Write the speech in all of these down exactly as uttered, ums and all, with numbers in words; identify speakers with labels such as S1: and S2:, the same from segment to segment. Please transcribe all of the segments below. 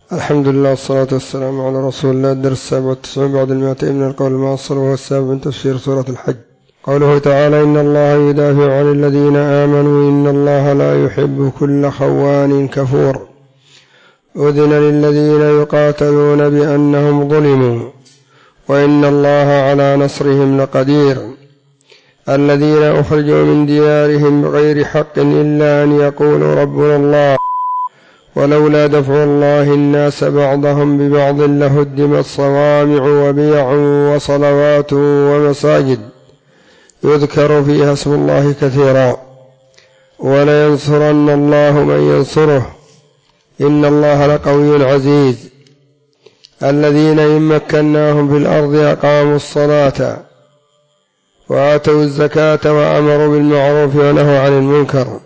S1: الحمد لله والصلاة والسلام على رسول الله. الدرس السابع والتسعون بعد المئتين من القول المعصر، وهو السابع من تفسير سورة الحج. قوله تعالى: إن الله يدافع عن الذين آمنوا إن الله لا يحب كل خوان كفور. أذن للذين يقاتلون بأنهم ظلموا وإن الله على نصرهم لقدير. الذين أخرجوا من ديارهم بغير حق إلا أن يقولوا ربنا الله ولولا دفع الله الناس بعضهم ببعض لهدمت صوامع وبيع وصلوات ومساجد يذكر فيها اسم الله كثيرا ولينصرن الله من ينصره إن الله لقوي عزيز. الذين إن مكناهم في الأرض أقاموا الصلاة وآتوا الزكاة وأمروا بالمعروف ونهوا عن المنكر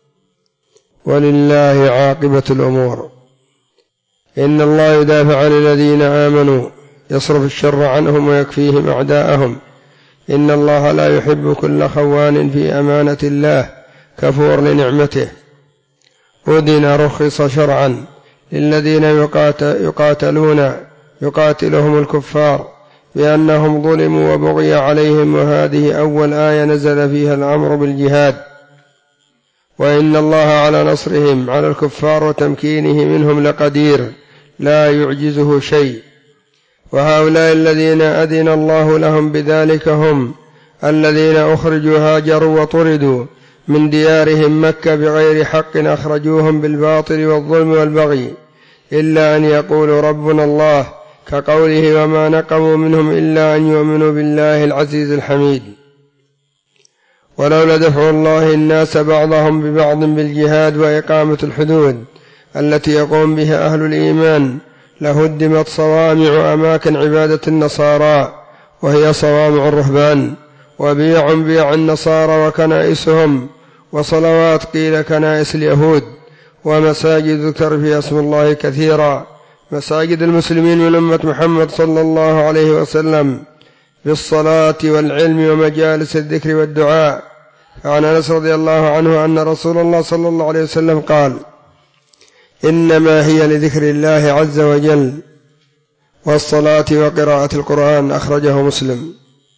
S1: ولله عاقبة الأمور. إن الله يدافع عن الذين آمنوا، يصرف الشر عنهم ويكفيهم أعداءهم. إن الله لا يحب كل خوان في أمانة الله كفور لنعمته. أذن رخص شرعا للذين يقاتلون يقاتلهم الكفار بأنهم ظلموا وبغي عليهم، وهذه أول آية نزل فيها الأمر بالجهاد. وإن الله على نصرهم على الكفار وتمكينه منهم لقدير لا يعجزه شيء. وهؤلاء الذين أذن الله لهم بذلك هم الذين أخرجوا هاجروا وطردوا من ديارهم مكة بغير حق، أخرجوهم بالباطل والظلم والبغي إلا أن يقولوا ربنا الله، كقوله: وما نقموا منهم إلا أن يؤمنوا بالله العزيز الحميد. ولولا دفع الله الناس بعضهم ببعض بالجهاد وإقامة الحدود التي يقوم بها أهل الإيمان لهدمت صوامع أماكن عبادة النصارى وهي صوامع الرهبان، وبيع بيع النصارى وكنائسهم، وصلوات قيل كنائس اليهود، ومساجد ذكر فيها اسم الله كثيرا، مساجد المسلمين من أمة محمد صلى الله عليه وسلم بالصلاة والعلم ومجالس الذكر والدعاء. فعن أنس رضي الله عنه أن رسول الله صلى الله عليه وسلم قال: إنما هي لذكر الله عز وجل والصلاة وقراءة القرآن، أخرجه مسلم.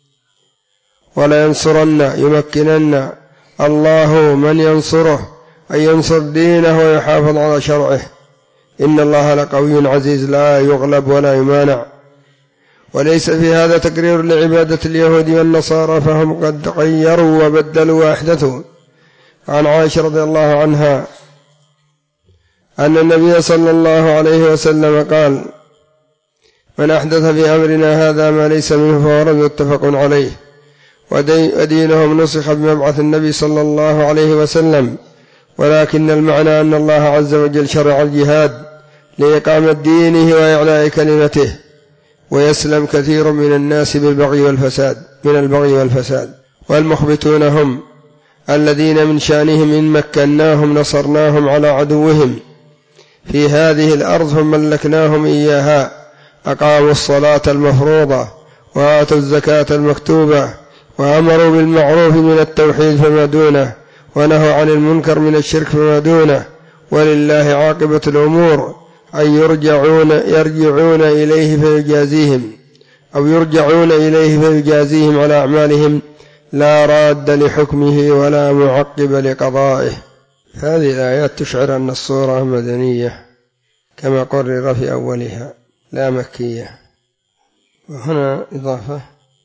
S1: ولينصرن يمكنن الله من ينصره، أن ينصر دينه ويحافظ على شرعه. إن الله لقوي عزيز لا يغلب ولا يمانع. وليس في هذا تقرير لعبادة اليهود والنصارى، فهم قد غيروا وبدلوا وأحدثوا. عن عائشة رضي الله عنها أن النبي صلى الله عليه وسلم قال: من أحدث في أمرنا هذا ما ليس منه فهو رد، متفق عليه. ودينهم نسخ بمبعث النبي صلى الله عليه وسلم، ولكن المعنى أن الله عز وجل شرع الجهاد لإقامة دينه وإعلاء كلمته، ويسلم كثير من الناس بالبغي والفساد من البغي والفساد. والمخبتون هم الذين من شأنهم إن مكناهم نصرناهم على عدوهم في هذه الأرض فملكناهم إياها، أقاموا الصلاة المفروضة وآتوا الزكاة المكتوبة وأمروا بالمعروف من التوحيد فما دونه، ونهوا عن المنكر من الشرك فما دونه. ولله عاقبة الأمور، أن يرجعون يرجعون إليه فيجازيهم أو يرجعون إليه فيجازيهم على أعمالهم، لا راد لحكمه ولا معقب لقضائه. هذه الآيات تشعر أن الصورة مدنية كما قرر في أولها لا مكية. وهنا إضافة: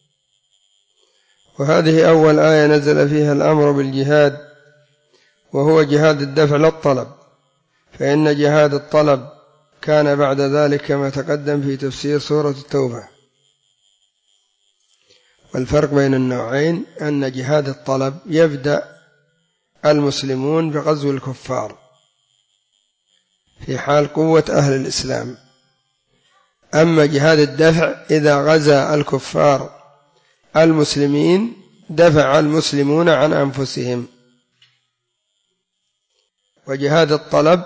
S1: وهذه أول آية نزل فيها الأمر بالجهاد، وهو جهاد الدفع لا الطلب، فإن جهاد الطلب كان بعد ذلك كما تقدم في تفسير سورة التوبة. والفرق بين النوعين أن جهاد الطلب يبدأ المسلمون بغزو الكفار في حال قوة أهل الإسلام، أما جهاد الدفع إذا غزا الكفار المسلمين دفع المسلمون عن أنفسهم. وجهاد الطلب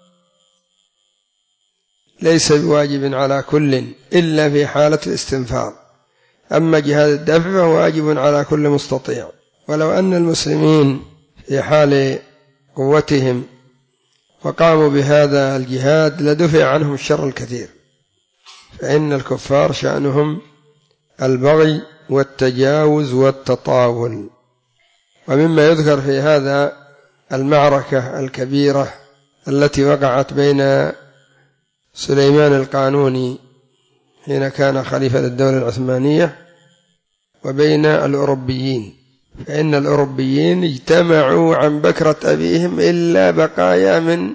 S1: ليس بواجب على كل إلا في حالة الاستنفار، أما جهاد الدفع فهو واجب على كل مستطيع. ولو أن المسلمين في حال قوتهم وقاموا بهذا الجهاد لدفع عنهم الشر الكثير، فإن الكفار شأنهم البغي والتجاوز والتطاول. ومما يذكر في هذا المعركة الكبيرة التي وقعت بين سليمان القانوني حين كان خليفة الدولة العثمانية وبين الأوروبيين، فإن الأوروبيين اجتمعوا عن بكرة أبيهم إلا بقايا من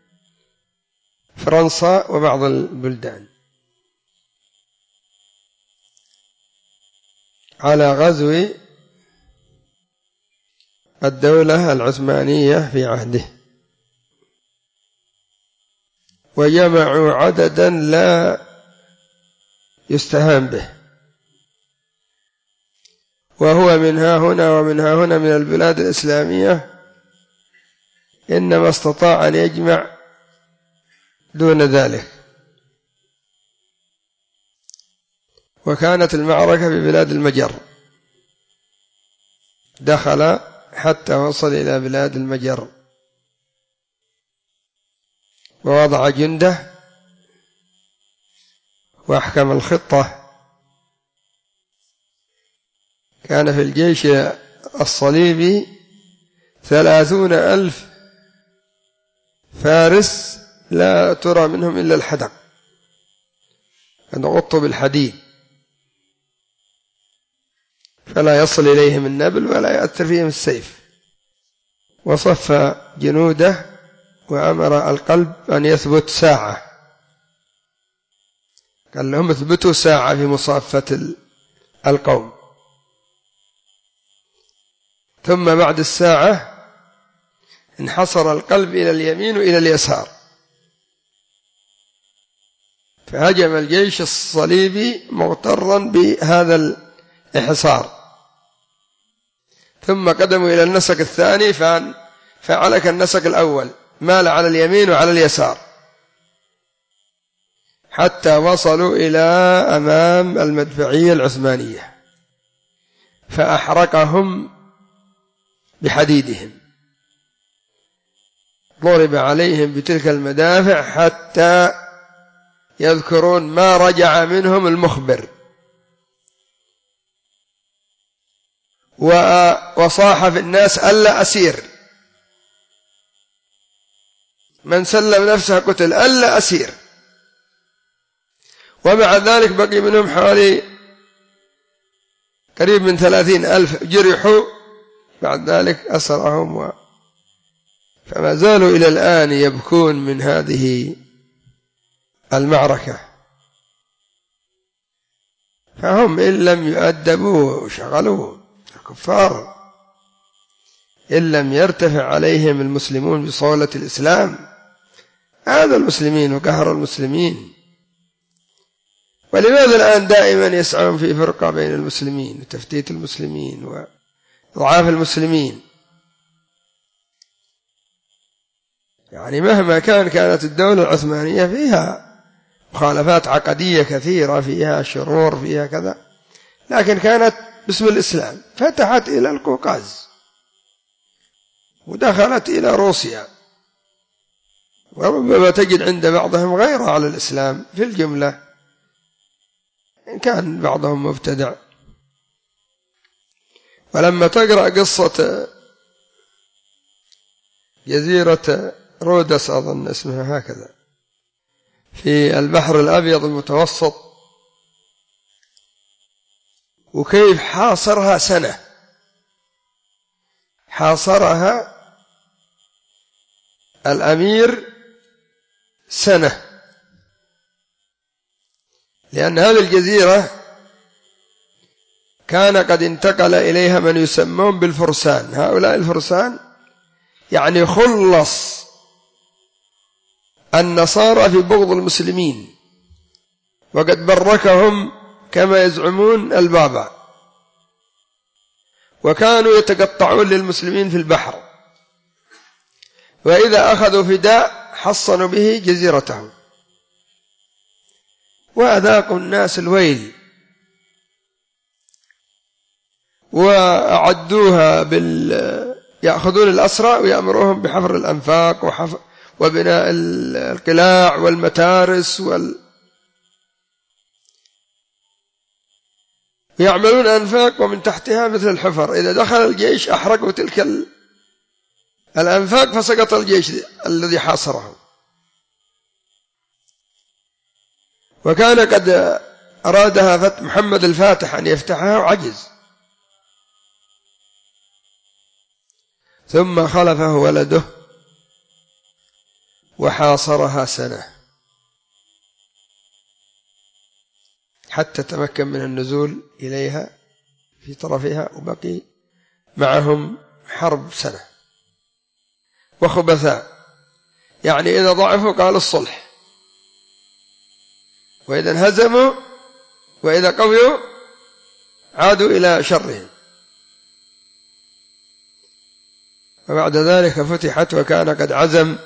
S1: فرنسا وبعض البلدان على غزو الدولة العثمانية في عهده، وجمعوا عددا لا يستهان به، وهو من ها هنا ومن ها هنا من البلاد الإسلامية إنما استطاع أن يجمع دون ذلك. وكانت المعركة في بلاد المجر، دخل حتى وصل إلى بلاد المجر ووضع جنده وأحكم الخطة. كان في الجيش الصليبي ثلاثون ألف فارس لا ترى منهم إلا الحدق، غطوا بالحديد فلا يصل إليهم النبل ولا يأثر فيهم السيف. وصف جنوده وأمر القلب أن يثبت ساعة، قال لهم اثبتوا ساعة في مصافة القوم، ثم بعد الساعة انحصر القلب إلى اليمين وإلى اليسار، فهجم الجيش الصليبي مغترا بهذا الإحصار، ثم قدموا إلى النسق الثاني فعل كالنسق الأول، مال على اليمين وعلى اليسار حتى وصلوا إلى أمام المدفعية العثمانية فأحرقهم بحديدهم، ضرب عليهم بتلك المدافع حتى يذكرون ما رجع منهم المخبر، وصاح في الناس ألا أسير، من سلم نفسه قتل ألا أسير. ومع ذلك بقي منهم حوالي قريب من ثلاثين ألف جرحوا، بعد ذلك أسرهم و... فما زالوا إلى الآن يبكون من هذه المعركة. فهم إن لم يؤدبوا وشغلوا الكفار، إن لم يرتفع عليهم المسلمون بصولة الإسلام هذا المسلمين وقهر المسلمين. ولماذا الآن دائما يسعون في فرقة بين المسلمين وتفتيت المسلمين وضعاف المسلمين؟ يعني مهما كان كانت الدولة العثمانية فيها مخالفات عقدية كثيرة، فيها شرور، فيها كذا، لكن كانت باسم الإسلام فتحت إلى القوقاز ودخلت إلى روسيا، وربما تجد عند بعضهم غير على الإسلام في الجملة إن كان بعضهم مبتدع. ولما تقرأ قصة جزيرة رودس أظن اسمها هكذا في البحر الأبيض المتوسط، وكيف حاصرها سنة، حاصرها الأمير سنة، لأن هذه الجزيرة كان قد انتقل إليها من يسمون بالفرسان. هؤلاء الفرسان يعني خلص النصارى في بغض المسلمين، وقد بركهم كما يزعمون البابا، وكانوا يتقطعون للمسلمين في البحر، وإذا أخذوا فداء حصنوا به جزيرتهم وأذاقوا الناس الويل، وأعدوها بال يأخذون الأسرى ويأمروهم بحفر الأنفاق وبناء القلاع والمتارس وال يعملون أنفاق ومن تحتها مثل الحفر، إذا دخل الجيش أحرقوا تلك الأنفاق فسقط الجيش الذي حاصرهم. وكان قد أرادها فتح محمد الفاتح أن يفتحها وعجز، ثم خلفه ولده وحاصرها سنة حتى تمكن من النزول إليها في طرفها، وبقي معهم حرب سنة وخبثاء، يعني إذا ضعفوا قالوا الصلح، وإذا انهزموا وإذا قويوا عادوا إلى شرهم. وبعد ذلك فتحت، وكان قد عزم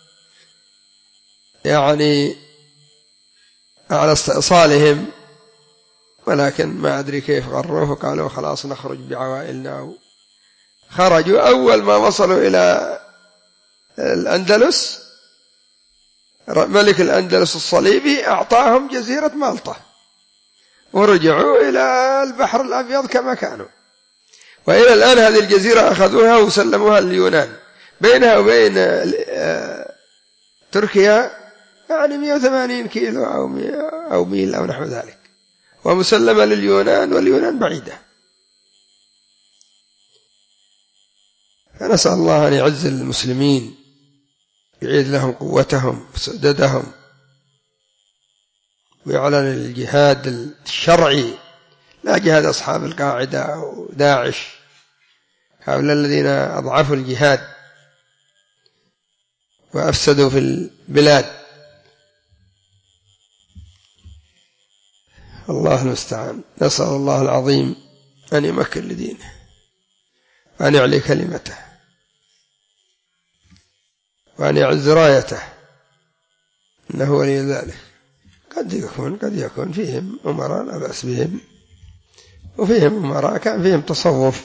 S1: يعني على استئصالهم، ولكن ما أدري كيف غروه وقالوا خلاص نخرج بعوائلنا. خرجوا أول ما وصلوا إلى الأندلس ملك الأندلس الصليبي أعطاهم جزيرة مالطة ورجعوا إلى البحر الأبيض كما كانوا. وإلى الآن هذه الجزيرة أخذوها وسلموها لليونان، بينها وبين تركيا يعني مئة وثمانين كيلو أو ميل أو نحو ذلك، ومسلمة لليونان، واليونان بعيدة. فنسأل الله أن يعز المسلمين، يعيد لهم قوتهم وسددهم، ويعلن الجهاد الشرعي، لا جهاد أصحاب القاعدة أو داعش، هؤلاء الذين أضعفوا الجهاد وأفسدوا في البلاد. الله المستعان. نسأل الله العظيم أن يمكن لدينه وأن يعلي كلمته وأن يعز رايته، إنه ولي ذلك. قد يكون قد يكون فيهم أمراء لا بأس بهم، وفيهم أمراء كان فيهم تصوف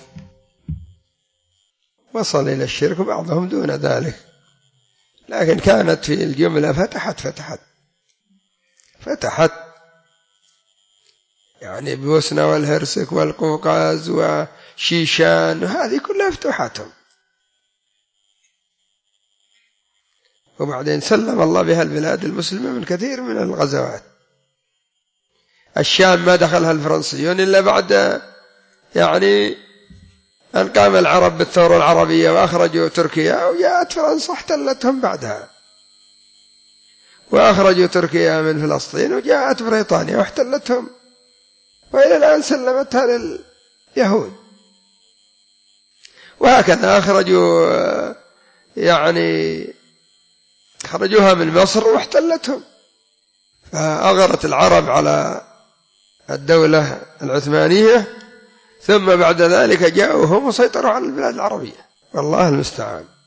S1: وصل إلى الشرك، وبعضهم دون ذلك، لكن كانت في الجملة فتحت فتحت فتحت يعني بوسنا والهرسك والقوقاز وشيشان، هذه كلها فتوحاتهم. وبعدين سلم الله بها البلاد المسلمة من كثير من الغزوات. الشام ما دخلها الفرنسيون إلا بعد يعني أن قام العرب بالثورة العربية وأخرجوا تركيا، وجاءت فرنسا احتلتهم بعدها، وأخرجوا تركيا من فلسطين، وجاءت بريطانيا واحتلتهم، وإلى الآن سلمتها لليهود. وهكذا أخرجوا يعني خرجوها من مصر واحتلتهم، فأغرت العرب على الدولة العثمانية، ثم بعد ذلك جاءوا هم وسيطروا على البلاد العربية، والله المستعان.